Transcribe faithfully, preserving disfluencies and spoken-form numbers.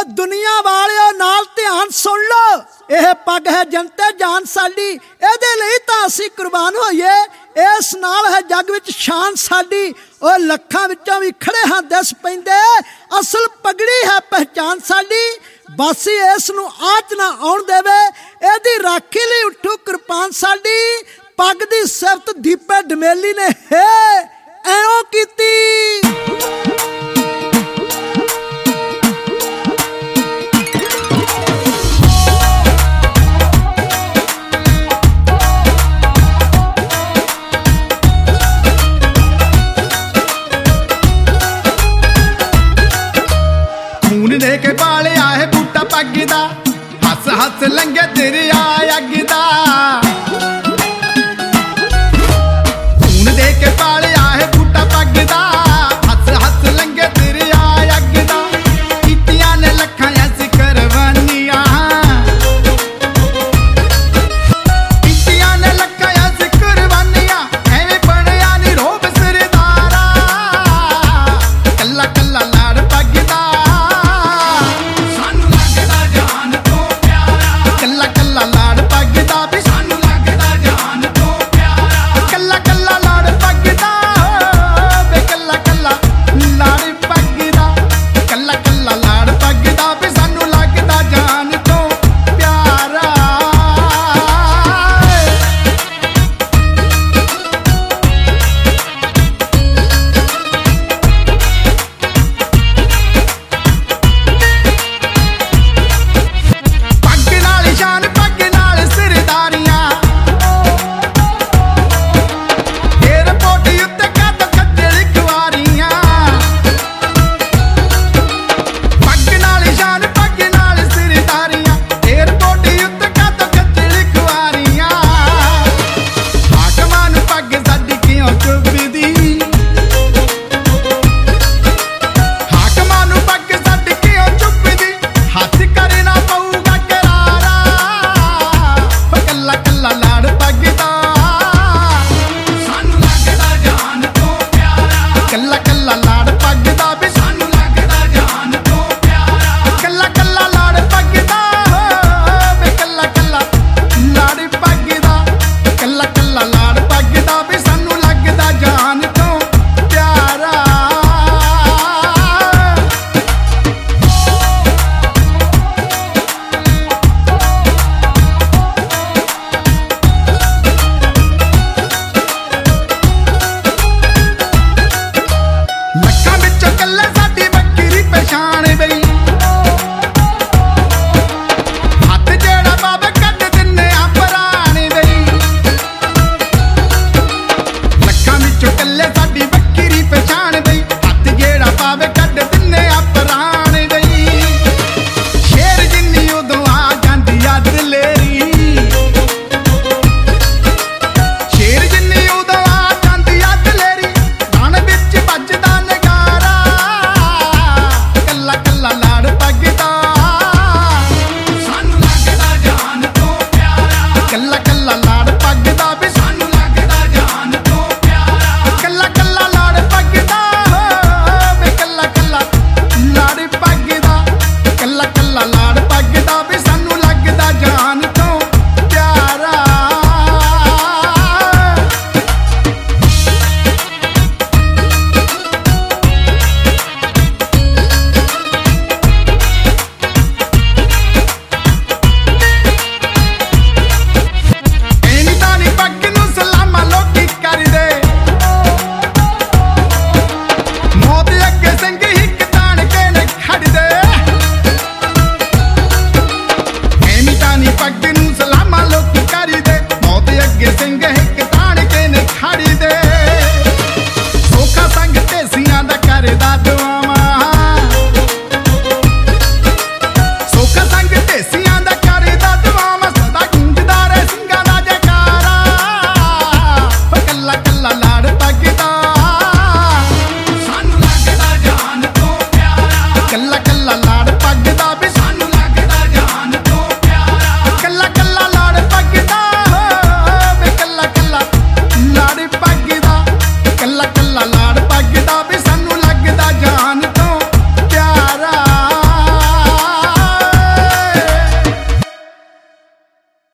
दुनिया वालिओ नाल ध्यान सुन लो, यह पग है जनते जान साडी, इहदे लई तां असीं कुर्बान होइए, इस नाल है जग विच शान साडी। ओ लखां विचों भी खड़े हां दस पैंदे, असल पगड़ी है पहचान साडी। बस इस नूं आँच ना आउण देवे, इहदी राखी लई उठू कुर्बान साडी। पग दी सिफत दीपे डमेली ने है ऐओं कीती। दे के पालिया है बूटा पग दा, हस हस लंघे तेरी आ अग दा।